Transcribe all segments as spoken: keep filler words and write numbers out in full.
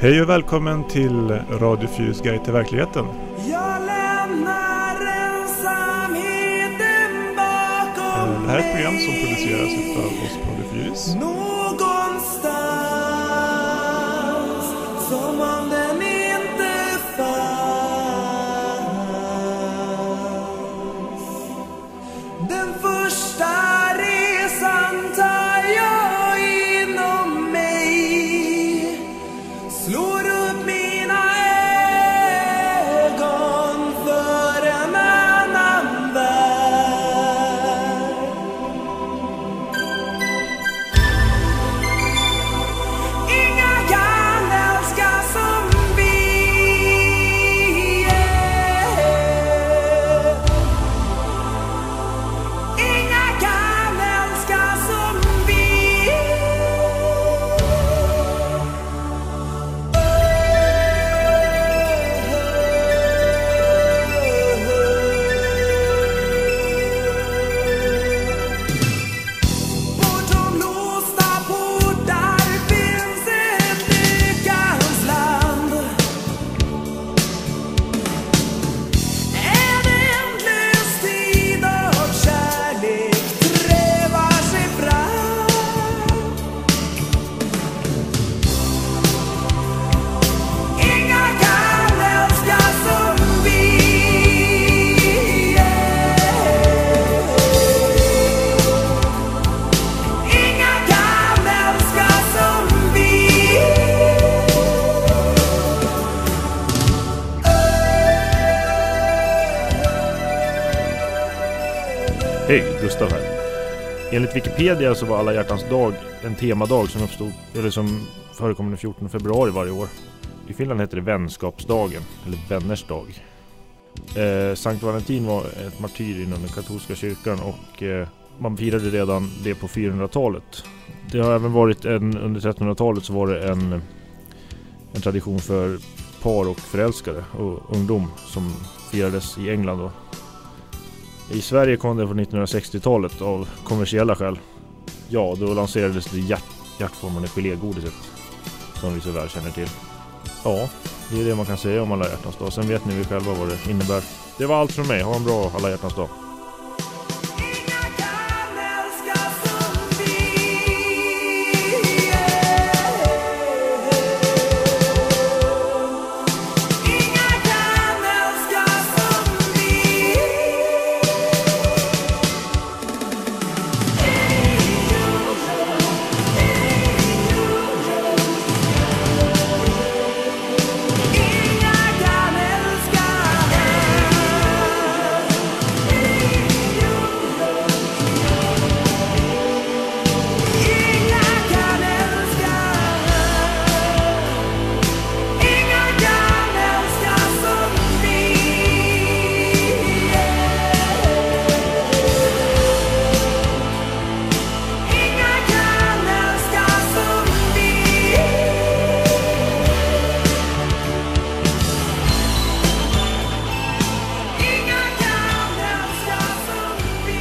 Hej och välkommen till Radio Fyrus guide till verkligheten. Jag lämnar ensamheten bakom. Det här är ett program som produceras av oss på Radio Fyrus. Någonstans som om den inte fanns. Den första resan tar jag inom mig. Slår upp mina ögon för en annan värld. Inga kan älska som vi. Inga kan älska som vi. Bortom låsta portar finns ett lyckans land. En ändlös tid av kärlek trävar sig fram. Inga kan älska som vi. Inga kan älska som vi. Hej, Gustav här. Enligt Wikipedia så var alla hjärtans dag en temadag som uppstod, eller som förekom den fjortonde februari varje år. I Finland heter det vänskapsdagen, eller vänners dag. Eh, Sankt Valentin var ett martyr inom den katolska kyrkan och eh, man firade redan det på fyrahundratalet. Det har även varit en, under trettonhundratalet så var det en, en tradition för par och förälskade och ungdom som firades i England då. I Sverige kom det på nittonhundrasextiotalet av kommersiella skäl. Ja, då lanserades det hjärt, hjärtformade gelégodiset som vi så väl känner till. Ja, det är det man kan säga om alla hjärtans dag. Sen vet ni vi själva vad det innebär. Det var allt från mig. Ha en bra alla hjärtans dag. Inga kan älska som vi. Inga kan älska som vi. Inga kan älska. Inga kan älska. Inga kan älska som vi. Inga kan älska som vi. Inga kan älska som vi.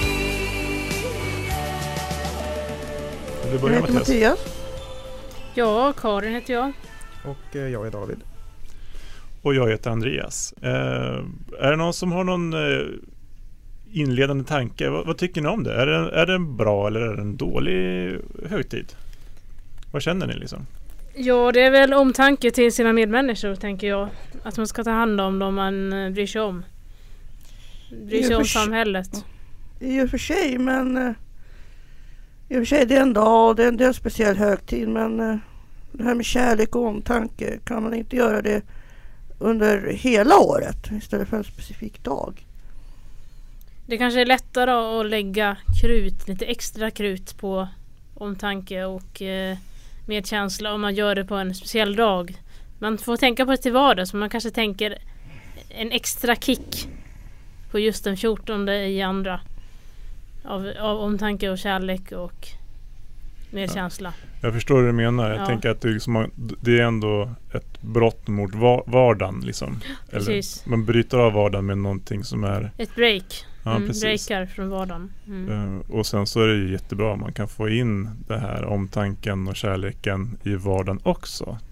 Vi Jag börjar heter med Mattias. Ja, Karin heter jag. Och eh, jag är David. Och jag heter Andreas. Eh, är det någon som har någon eh, inledande tanke? Vad, vad tycker ni om det? Är det, är det en bra eller är det en dålig högtid? Vad känner ni liksom? Ja, det är väl omtanke till sina medmänniskor, tänker jag. Att man ska ta hand om dem man eh, bryr sig om. Bryr sig I och om för sig- samhället. I och för sig, men eh, i och för sig det är en dag och det är en, det är en speciell högtid, men eh, det här med kärlek och omtanke, kan man inte göra det under hela året istället för en specifik dag? Det kanske är lättare att lägga krut, lite extra krut på omtanke och eh, medkänsla om man gör det på en speciell dag. Man får tänka på det till vardags, men man kanske tänker en extra kick på just den fjortonde i andra av, av omtanke och kärlek och medkänsla. Jag förstår vad du menar. Jag Ja. tänker att det är, liksom, det är ändå ett brott mot va- vardagen. Liksom. Precis. Eller, man bryter av vardagen med någonting som är... Ett break. Ja, mm, precis. breakar från vardagen. Mm. Uh, och sen så är det ju jättebra. Man kan få in det här omtanken och kärleken i vardagen också.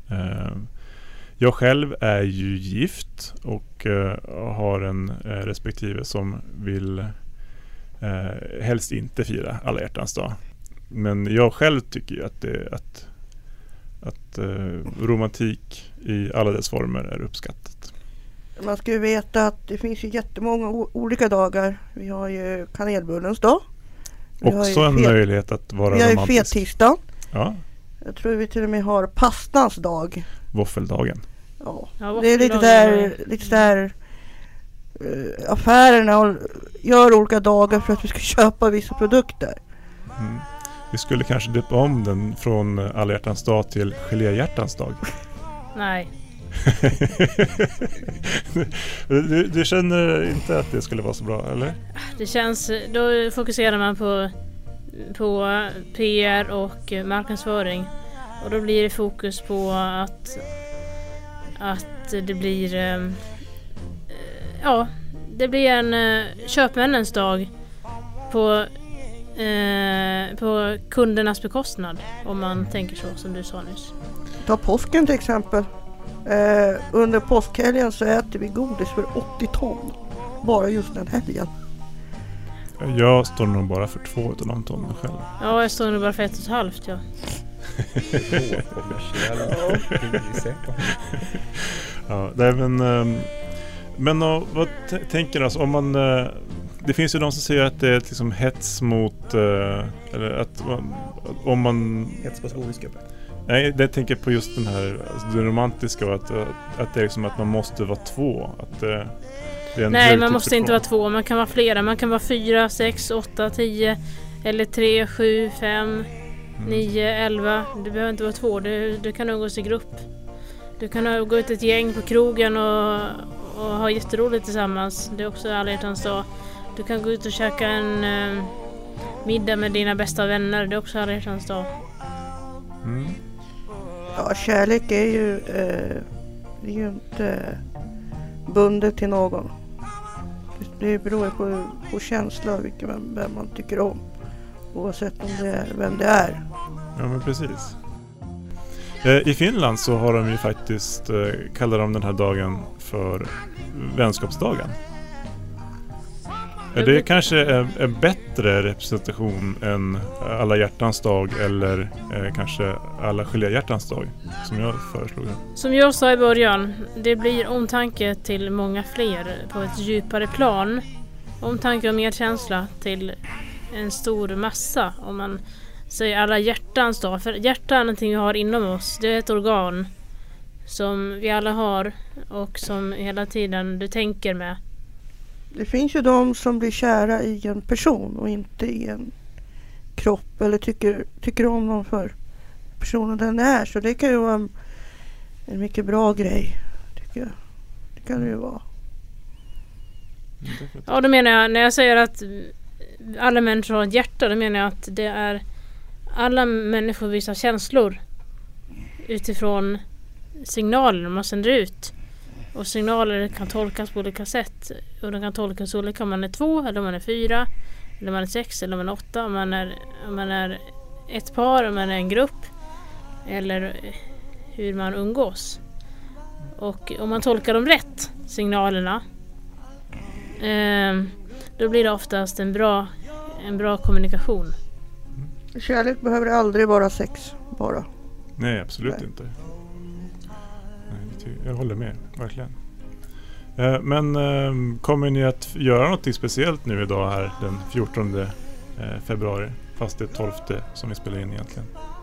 Eh, jag själv är ju gift och eh, har en eh, respektive som vill eh, helst inte fira alla hjärtans dag. Men jag själv tycker ju att, det, att, att eh, romantik i alla dess former är uppskattat. Man ska ju veta att det finns ju jättemånga o- olika dagar. Vi har ju kanelbullens dag. Vi har Också ju en fet- möjlighet att vara Vi har ju romantisk. fettisdagen. Ja, Jag tror vi till och med har pastans dag. våffeldagen. Ja. Ja, Det är lite våffeldagen där, lite där uh, affärerna och gör olika dagar för att vi ska köpa vissa produkter. Mm. Vi skulle kanske döpa om den från alla hjärtans dag till geléhjärtans dag. Nej. du, du känner inte att det skulle vara så bra, eller? Det känns, då fokuserar man på, på P R och marknadsföring. Och då blir det fokus på att, att det blir eh, ja, det blir en eh, köpmännens dag på, eh, på kundernas bekostnad, om man tänker så som du sa nyss. Ta påsken till exempel. Eh, under påskhelgen så äter vi godis för åttio ton. Bara just den helgen. Jag står nog bara för två utav de tonen själv. Ja, jag står nu bara för ett och ett halvt, ja. Ja, nej, men um, men och, vad t- tänker du alltså, om man uh, det finns ju de som säger att det är liksom hets mot uh, eller att man, om man Hets på skogsgubbe. nej, det tänker på just den här alltså, det romantiska och att, att det är liksom att man måste vara två, att uh, det är en Nej, högtid man för måste inte två. vara två. Man kan vara flera. Man kan vara fyra, sex, åtta, tio. Eller tre, sju, fem, nio, elva. Du behöver inte vara två. Du, du kan umgås i grupp. Du kan gå ut ett gäng på krogen och, och ha jätteroligt tillsammans. Det är också alla hjärtans dag. Du kan gå ut och käka en eh, middag med dina bästa vänner. Det är också alla hjärtans dag. Mm. Ja, kärlek är ju, eh, det är ju inte bundet till någon. Det beror på, på känsla och vilken, vem, vem man tycker om. Oavsett om det är, vem det är. Ja, men precis. Eh, I Finland så har de ju faktiskt eh, kallar de den här dagen för vänskapsdagen. Är det kanske är en bättre representation än alla hjärtans dag eller eh, kanske alla geléhjärtans dag som jag föreslog? Som jag sa i början, det blir omtanke till många fler på ett djupare plan. Omtanke och medkänsla till en stor massa, om man säger alla hjärtans dag. För hjärta är någonting vi har inom oss. Det är ett organ som vi alla har och som hela tiden du tänker med. Det finns ju de som blir kära i en person och inte i en kropp eller tycker, tycker om någon för personen den är. Så det kan ju vara en, en mycket bra grej, tycker jag. Det kan det ju vara. Ja, då menar jag, när jag säger att alla människor har ett hjärta, då menar jag att det är alla människor visar känslor utifrån signaler man sänder ut. Och signaler kan tolkas på olika sätt. Och de kan tolkas olika om man är två, eller om man är fyra, eller om man är sex, eller om man är åtta, om man är, om man är ett par, om man är en grupp, eller hur man umgås. Och om man tolkar dem rätt, signalerna, eh, då blir det oftast en bra, en bra kommunikation. Kärlek behöver aldrig vara sex, bara. Nej, absolut Nej. inte. Nej, det ty- jag håller med, verkligen. Eh, men eh, kommer ni att göra något speciellt nu idag här den fjortonde eh, februari? Fast det är tolfte som vi spelar in egentligen.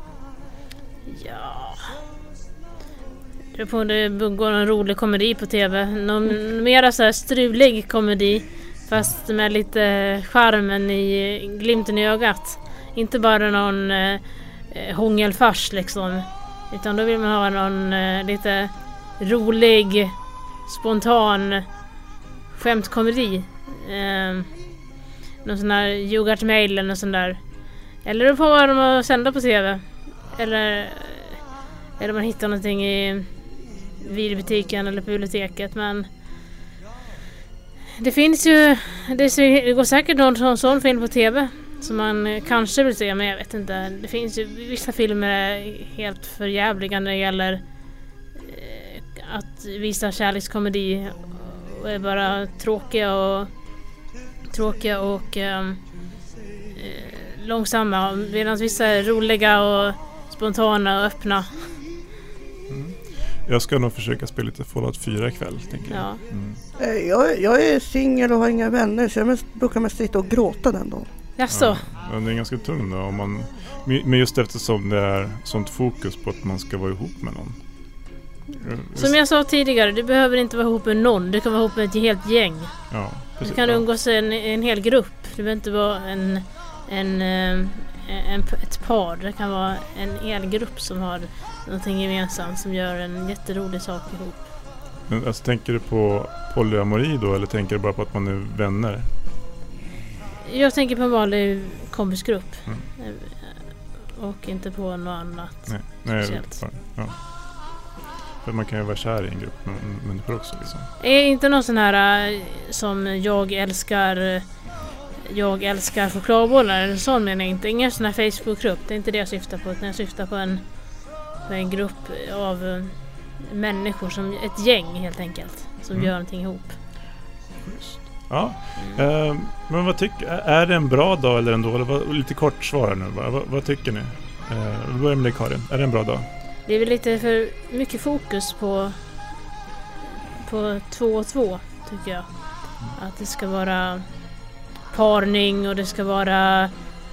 Ja. Det är på det går en rolig komedi på tv. Någon mera så här strulig komedi. Fast med lite charmen i glimten i ögat. Inte bara någon eh, hångelfars liksom. Utan då vill man ha någon eh, lite rolig, spontan skämtkomedi. Eh, någon sån där Yoghurt Mail eller någon sån där. Eller på vad de har sända på tv. Eller, eller man hittar någonting i videobutiken eller på biblioteket. Men det finns ju, det går säkert någon sån, sån film på tv som man kanske vill se, men jag vet inte. Det finns ju, vissa filmer är helt förjävliga när det gäller att visa kärlekskomedi och är bara tråkiga och tråkiga och eh, långsamma, medan vissa är roliga och spontana och öppna. Jag ska nog försöka spela lite Fallout fyra ikväll, tänker jag. Ja. Mm. Eh, Jag, jag är singel och har inga vänner så jag mest, brukar mest sitta och gråta den dagen. Jaså? Ja, den är ganska tung då, om man, men just eftersom det är sånt fokus på att man ska vara ihop med någon. Som jag sa tidigare, du behöver inte vara ihop med någon. Du kan vara ihop med ett helt gäng. Ja, precis. Du kan Ja. umgås i en, en hel grupp. Du behöver inte vara en, en, eh, en, ett par. Det kan vara en hel grupp som har någonting gemensamt som gör en jätterolig sak ihop. Men, alltså, tänker du på polyamori då, eller tänker du bara på att man är vänner? Jag tänker på en vanlig kompisgrupp. Mm. Eh, Och inte på något annat. Nej, nej Speciellt. bara, ja. För man kan ju vara kär i en grupp med människor också liksom. Är inte någon sån här eh, som jag älskar jag älskar chokladbollar eller sån, menar jag inte. Ingen sån här Facebookgrupp. Det är inte det jag syftar på. Utan jag syftar på en, på en grupp av eh, människor, som ett gäng helt enkelt, som Mm. gör någonting ihop. Just. Ja, eh, men vad tycker, är det en bra dag eller en dålig? Vad- Lite kort svar nu bara. Vad, vad tycker ni? Eh, vi börjar med dig, Karin. Är det en bra dag? Det är väl lite för mycket fokus på på två och två, tycker jag. Att det ska vara parning och det ska vara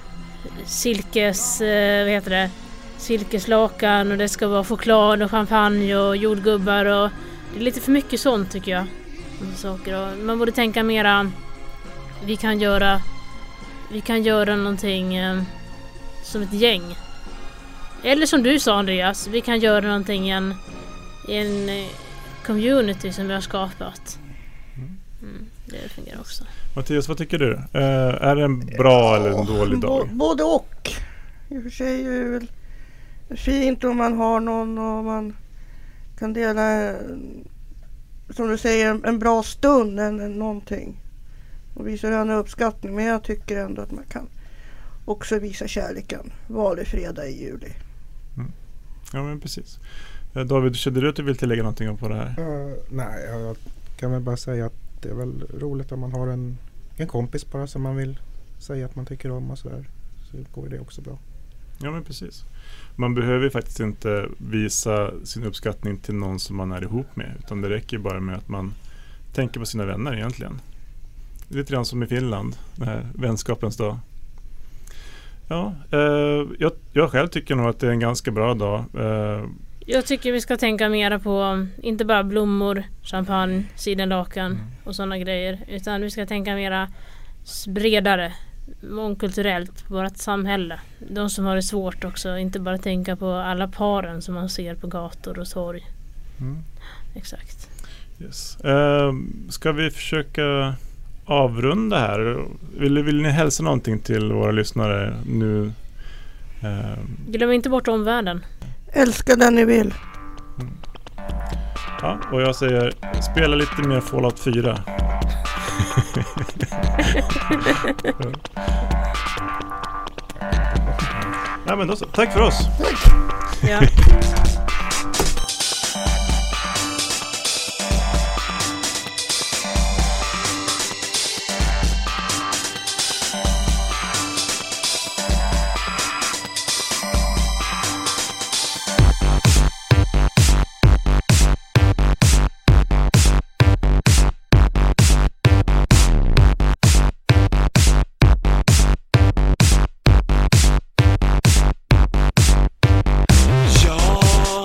silkes, eh, vad heter det? Silkeslakan, och det ska vara choklad och champagne och jordgubbar, och det är lite för mycket sånt, tycker jag. Saker. Och man borde tänka mera, vi kan göra vi kan göra någonting eh, som ett gäng. Eller som du sa, Andreas, vi kan göra någonting i en, i en eh, community som vi har skapat. Mm, det fungerar också. Mattias, vad tycker du? Eh, är det en bra eller en dålig Bo- dag? Både och. I och för sig är det väl fint om man har någon och man kan dela, eh, som du säger, en, en bra stund eller någonting. Och visa den uppskattning. Men jag tycker ändå att man kan också visa kärleken. Vanlig fredag i juli. Ja, men precis. Eh, David, kände du att du vill tillägga någonting på det här? Uh, nej, jag kan väl bara säga att det är väl roligt om man har en, en kompis bara som man vill säga att man tycker om och sådär. Så går det också bra. Ja, men precis. Man behöver ju faktiskt inte visa sin uppskattning till någon som man är ihop med, utan det räcker bara med att man tänker på sina vänner egentligen. Lite grann som i Finland, den här vänskapens dag. Ja, eh, jag, jag själv tycker nog att det är en ganska bra dag. Eh, Jag tycker vi ska tänka mera på inte bara blommor, champagne, sidenlakan Mm. och sådana grejer, utan vi ska tänka mera s- bredare, mångkulturellt på vårt samhälle. De som har det svårt också, inte bara tänka på alla paren som man ser på gator och torg. mm, Exakt. yes. eh, ska vi försöka avrunda här? Vill, vill ni hälsa någonting till våra lyssnare nu? Eh, Glöm inte bort omvärlden. Älska den ni vill. ja, och jag säger, spela lite mer Fallout fyra. Ja, men då så. Tack för oss. Ja. Jag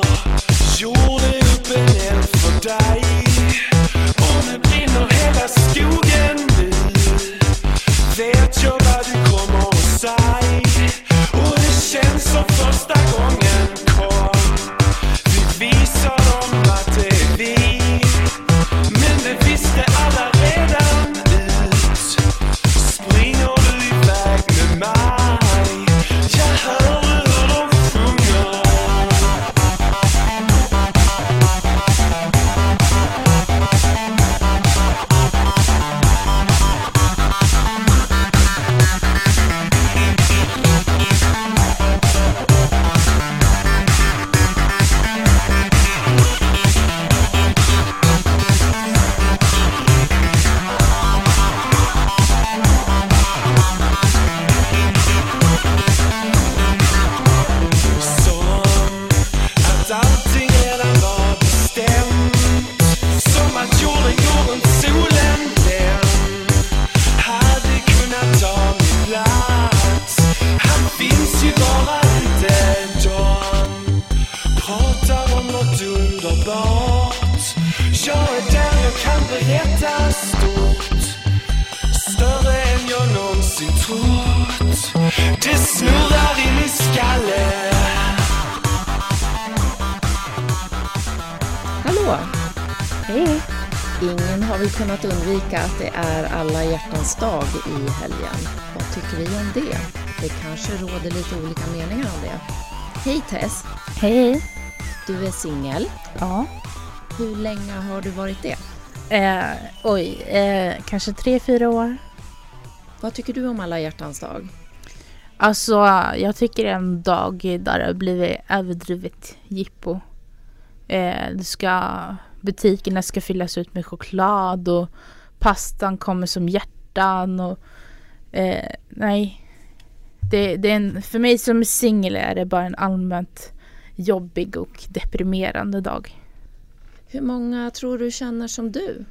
jag kan berätta stort, större än jag någonsin trott. Det snurrar i min skalle. Hallå! Hej! Ingen har väl kunnat undvika att det är alla hjärtans dag i helgen. Vad tycker vi om det? Det kanske råder lite olika meningar om det. Hej Tess! Hej! Du är singel. Ja. Hur länge har du varit det? Eh, oj, eh, kanske tre, fyra år. Vad tycker du om alla hjärtans dag? Alltså, jag tycker det är en dag där det har blivit överdrivet jippo. Eh, det ska, butikerna ska fyllas ut med choklad och pastan kommer som hjärtan och eh, nej. Det, det är en, för mig som singel är det bara en allmänt jobbig och deprimerande dag. Hur många tror du känner som du?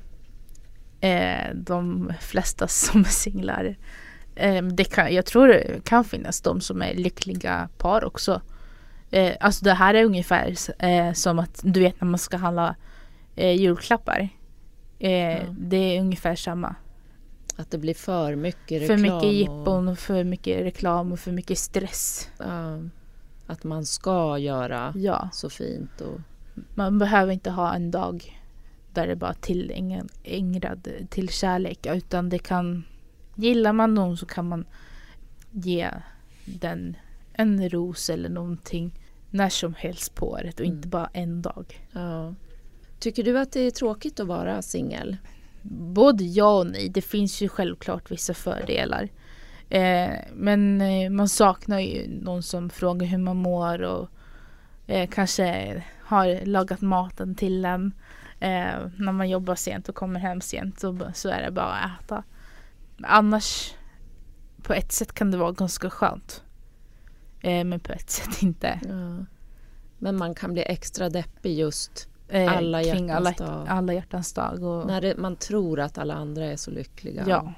Eh, de flesta som är singlar. Eh, det kan, jag tror det kan finnas de som är lyckliga par också. Eh, alltså det här är ungefär eh, som att du vet när man ska handla eh, julklappar. Eh, Ja. Det är ungefär samma. Att det blir för mycket För reklam. mycket jippon och för mycket reklam och för mycket stress. Och, ja, att man ska göra Ja, så fint. Och, man behöver inte ha en dag där det bara tillägnad till kärlek. Utan det kan, gillar man någon så kan man ge den en ros eller någonting när som helst på året och Mm. inte bara en dag. ja. Tycker du att det är tråkigt att vara singel? Både ja och nej. Det finns ju självklart vissa fördelar. Eh, men eh, man saknar ju någon som frågar hur man mår och eh, kanske har lagat maten till en. Eh, när man jobbar sent och kommer hem sent så, så är det bara att äta. Annars på ett sätt kan det vara ganska skönt. Eh, men på ett sätt inte. Ja. Men man kan bli extra deppig just Eh, Alla kring hjärtans alla, dag. alla hjärtans dag. Och, när det, man tror att alla andra är så lyckliga. ja.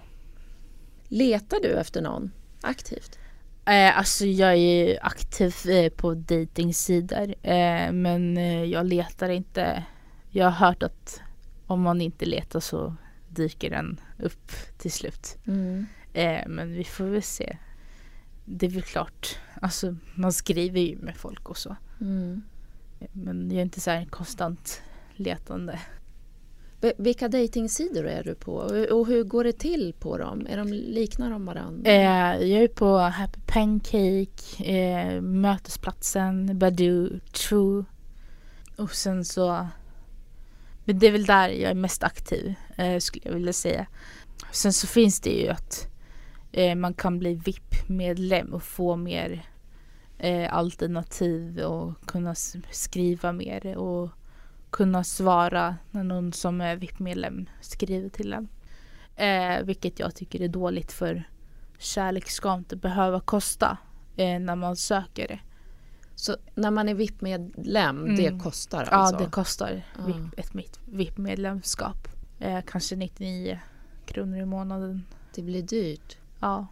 Letar du efter någon aktivt? Eh, alltså jag är ju aktiv eh, på datingsidor eh, men eh, jag letar inte. Jag har hört att om man inte letar så dyker den upp till slut. Mm. Eh, men vi får väl se. Det är väl klart. Alltså man skriver ju med folk och så. Mm. Men jag är inte så här konstant letande. V- vilka datingsidor är du på? Och, och hur går det till på dem? Är de, liknar de varandra? Eh, jag är på Happy Pancake, eh, Mötesplatsen, Badoo, True. Och sen så... Men det är väl där jag är mest aktiv, eh, skulle jag vilja säga. Sen så finns det ju att eh, man kan bli V I P-medlem och få mer eh, alternativ och kunna s- skriva mer och kunna svara när någon som är V I P-medlem skriver till en. Eh, vilket jag tycker är dåligt, för kärlek ska inte behöva kosta eh, när man söker det. Så när man är V I P-medlem, Mm. det kostar alltså? Ja, det kostar Ja. V I P, ett mitt V I P-medlemskap. Eh, kanske nittionio kronor i månaden. Det blir dyrt. Ja.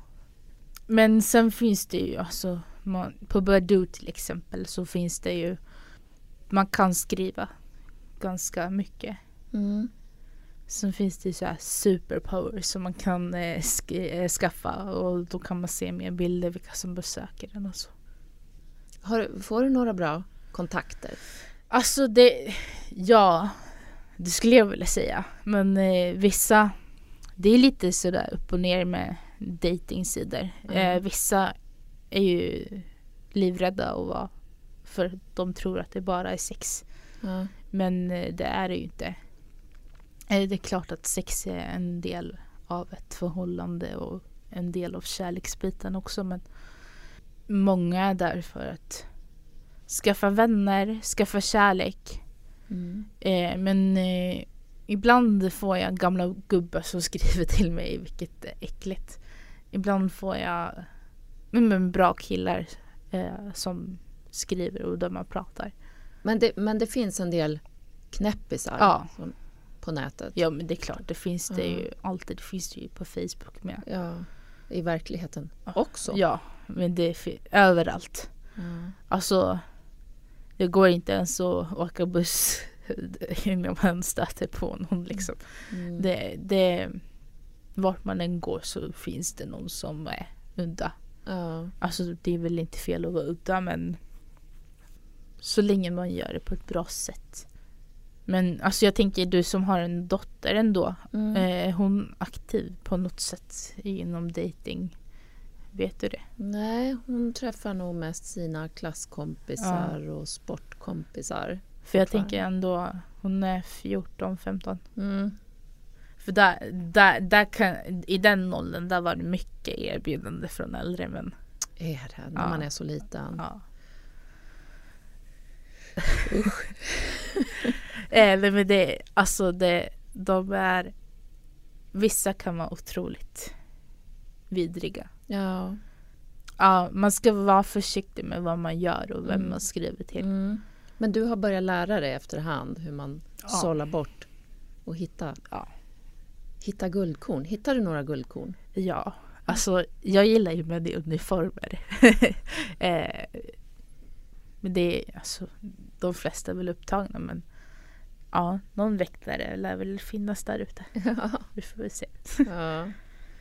Men sen finns det ju alltså, man, på Badoo till exempel så finns det ju, man kan skriva ganska mycket. Mm. Sen finns det ju så här superpower som man kan eh, sk- eh, skaffa, och då kan man se mer bilder vilka som besöker den och så. Har, du- får du några bra kontakter? Alltså det, ja, det skulle jag vilja säga. Men eh, vissa, det är lite sådär upp och ner med datingsidor. Mm. Eh, vissa är ju livrädda och vara, för de tror att det bara är sex. Ja. Men eh, det är det ju inte. Eh, det är klart att sex är en del av ett förhållande och en del av kärleksbiten också. Men många är där för att skaffa vänner, skaffa kärlek. Mm. Eh, men eh, ibland får jag gamla gubbar som skriver till mig, vilket är äckligt. Ibland får jag men, men bra killar eh, som skriver och där man pratar. Men, det, men det finns en del knäppisar Ja. som, på nätet. Ja, men det är klart, det finns det Ja. ju alltid. Det finns det ju på Facebook med. Ja, i verkligheten också. Ja, men det är fi- överallt. Ja. Alltså, det går inte ens att åka buss innan man stöter på någon liksom. Mm. Det, det, vart man än går så finns det någon som är udda. Ja. Alltså det är väl inte fel att vara udda, men så länge man gör det på ett bra sätt. Men alltså jag tänker, du som har en dotter ändå, Mm. är hon aktiv på något sätt inom dating? Vet du det? Nej, hon träffar nog mest sina klasskompisar och sportkompisar. För jag Fortfarande. tänker ändå, hon är fjorton femton. Mm. För där, där, där kan, i den åldern där var det mycket erbjudande från äldre män. Är det, när Ja. man är så liten. Ja. eh, men det, alltså det, de är, vissa kan vara otroligt vidriga. Ja. Ja, man ska vara försiktig med vad man gör och vem Mm. man skriver till. Mm. Men du har börjat lära dig efterhand hur man Ja. sållar bort och hitta, Ja. hitta guldkorn. Hittar du några guldkorn? Ja, alltså jag gillar ju med det uniformer. eh, men det är alltså, de flesta är väl upptagna, men ja, någon väktare lär väl finnas där ute. Ja. Vi får väl se. Ja.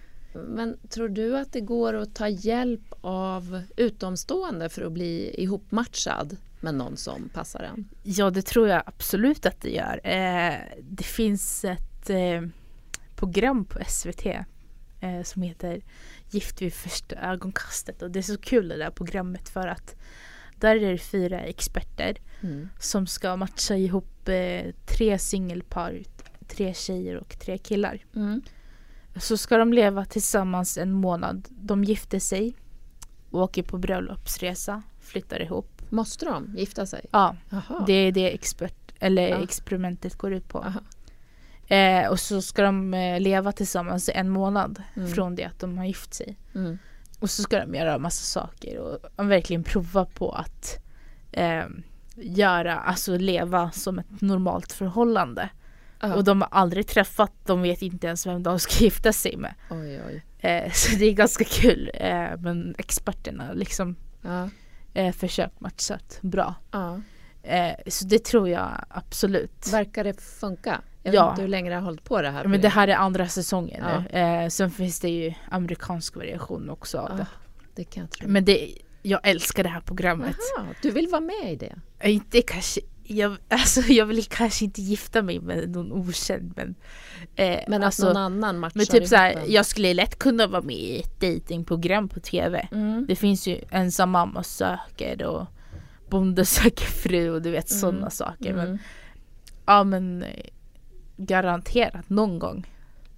Men tror du att det går att ta hjälp av utomstående för att bli ihopmatchad med någon som passar en? Ja, det tror jag absolut att det gör. Eh, det finns ett eh, program på S V T eh, som heter Gift vid första ögonkastet. Och det är så kul det där programmet, för att där är det fyra experter Mm. som ska matcha ihop eh, tre singelpar, tre tjejer och tre killar. Mm. Så ska de leva tillsammans en månad. De gifter sig, åker på bröllopsresa, flyttar ihop. Måste de gifta sig? Ja, Jaha. det är det expert, eller Ja. experimentet går ut på. Aha. Eh, och så ska de eh, leva tillsammans en månad Mm. från det att de har gift sig. Mm. Och så ska de göra en massa saker och verkligen prova på att eh, göra, alltså leva som ett normalt förhållande. Ja. Och de har aldrig träffat, de vet inte ens vem de ska gifta sig med. Oj, oj. Eh, så det är ganska kul. Eh, men experterna liksom Ja. eh, försökt matchat bra. Ja. Eh, så det tror jag absolut. Verkar det funka? Jag Ja. vet inte hur länge det har hållit på det här. Men det här är andra säsongen Ja. nu. Eh, sen finns det ju amerikansk variation också av Ja, det. det kan jag tro. Men det, jag älskar det här programmet. Aha, du vill vara med i det? Eh, Inte kanske, jag, alltså, jag vill kanske inte gifta mig med någon okänd, men eh, Men alltså, att någon annan matchar men typ så här, ihop en. jag skulle lätt kunna vara med i ett datingprogram på tv. Mm. Det finns ju ensam mamma söker och bonde söker fru och du vet Mm. sådana saker. Men, Mm. ja men eh, garanterat någon gång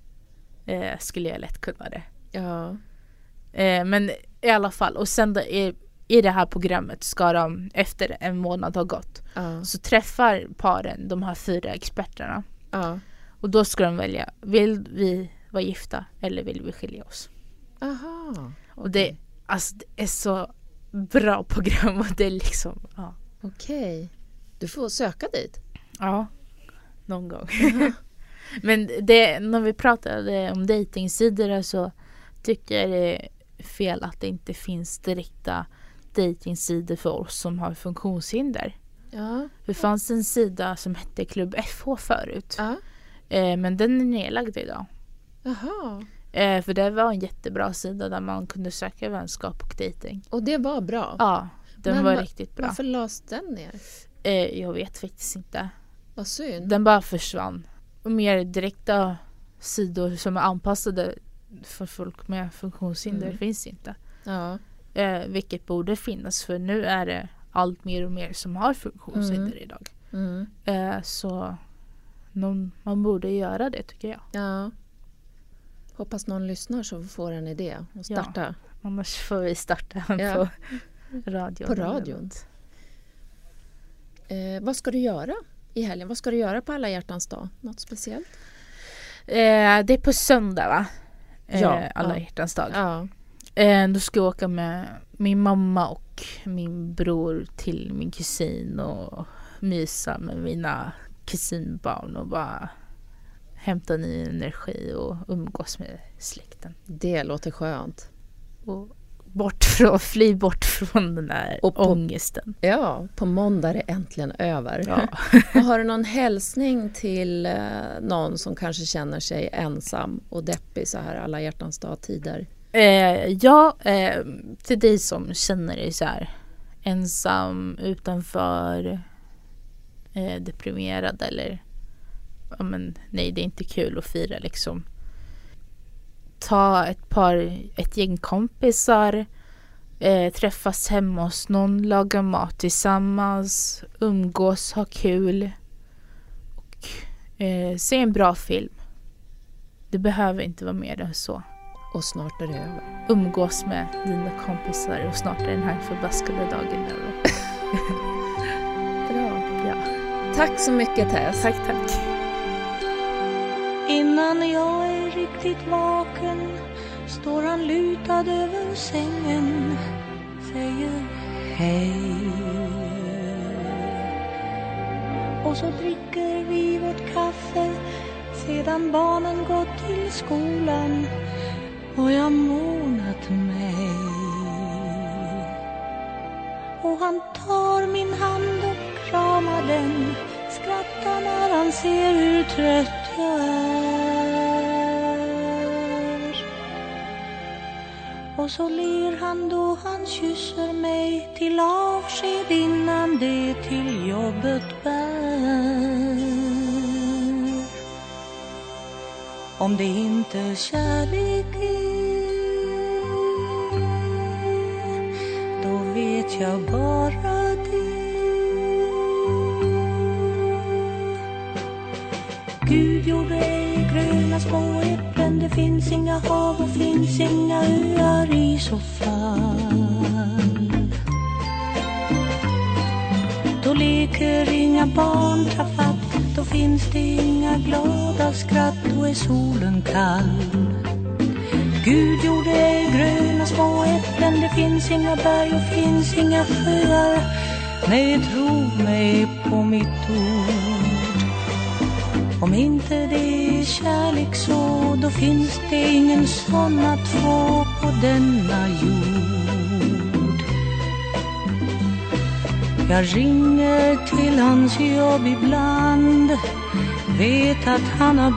eh, skulle jag lätt kunna det. Ja. Eh, men i alla fall, och sen då, i, i det här programmet ska de efter en månad ha gått, Ja. så träffar paren de här fyra experterna. Ja. Och då ska de välja, vill vi vara gifta eller vill vi skilja oss? Aha. Och det, alltså, det är så bra program och det är liksom, ja. Okej. Du får söka dit. Ja, någon gång. Men det, när vi pratade om dejtingsidor så tycker jag det är fel att det inte finns direkta dejtingsidor för oss som har funktionshinder. Ja. Det fanns en sida som hette Klubb F H förut. Ja. Eh, men den är nedlagd idag. Jaha. Eh, för det var en jättebra sida där man kunde söka vänskap och dejting. Och det var bra. Ja, den Men var va- riktigt bra. Varför lades den ner? Eh, jag vet faktiskt inte. Vad synd. Den bara försvann. Och mer direkta sidor som är anpassade för folk med funktionshinder Mm. finns inte. Ja. Eh, vilket borde finnas, för nu är det allt mer och mer som har funktionshinder Mm. idag. Mm. Eh, så någon, man borde göra det tycker jag. Ja. Hoppas någon lyssnar så får en idé och starta. Annars får vi starta Ja. på radion. På eller radion. något. Eh, vad ska du göra i helgen? Vad ska du göra på alla hjärtans dag? Något speciellt? Eh, det är på söndag va? Eh, Ja, alla ja. hjärtans dag. Ja. Eh, då ska jag åka med min mamma och min bror till min kusin och mysa med mina kusinbarn och bara hämta ny energi och umgås med släkten. Det låter skönt. Och bort för att fly bort från den här Och på- ångesten. Ja, på måndag är det äntligen över. Ja. Och har du någon hälsning till eh, någon som kanske känner sig ensam och deppig så här alla hjärtans dag-tider? Eh, ja, eh, till dig som känner dig så här ensam, utanför, eh, deprimerad eller ja, men, nej, det är inte kul att fira liksom. Ta ett par, ett gäng kompisar, eh, träffas hemma hos någon, laga mat tillsammans, umgås, ha kul och eh, se en bra film. Det behöver inte vara mer än så. Och snart är det över. Umgås med dina kompisar och snart är den här förbaskade dagen över. Bra. Ja. Tack så mycket, Tess. Tack, tack. Innan jag är riktigt vaken står han lutad över sängen, säger hej. Och så dricker vi vårt kaffe sedan barnen gått till skolan och jag månat mig. Och han tar min hand och kramar den, skrattar när han ser hur trött jag är. Och så ler han då han kysser mig till avsked innan det till jobbet bär. Om det inte kärlek är, då vet jag bara det. Gud gjorde ej gröna små äpplen, det finns inga hav och finns inga öar i så fall. Då leker inga barn tafatt, då finns det inga glada skratt, då är solen kall. Gud gjorde ej gröna små äpplen, det finns inga berg och finns inga sjöar. Nej, tro mig på mitt ord. Om inte det är kärlek så, då finns det ingen sån att få på denna jord. Jag ringer till hans jobb ibland, vet att han har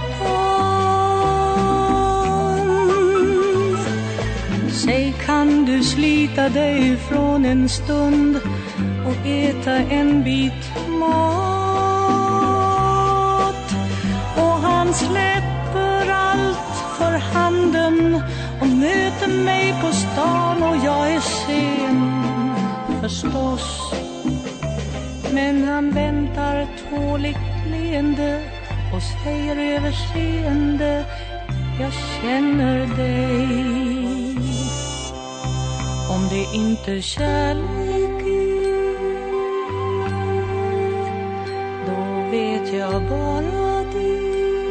bråttom. Säg, kan du slita dig från en stund och äta en bit mat? Och han släpper allt för handen och möter mig på stan, och jag är sen förstås. Men han väntar tåligt leende och säger överseende, jag känner dig. Om det inte kärlek är, då vet jag bara det.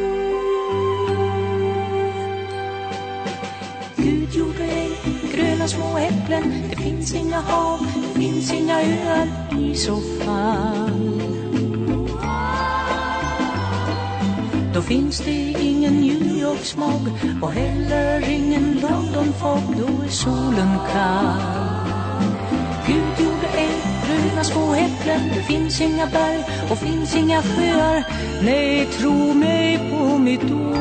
Gud gjorde ej gröna små äpplen, det finns inga hav, det finns inga öar i så fall. Då finns det ingen New York smog och heller ingen London fog, då är solen kall. Gud gjorde ej gröna små äpplen, det finns inga berg och finns inga sjöar. Nej, tro mig på mitt ord.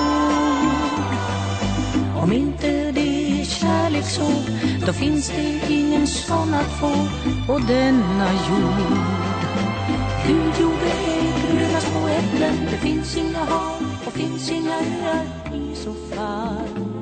Om inte det är kärlek så, då finns det ingen sån att få på denna jord. Gud gjorde ej gröna små äpplen, det finns inga hav och finns inga öar i så fall.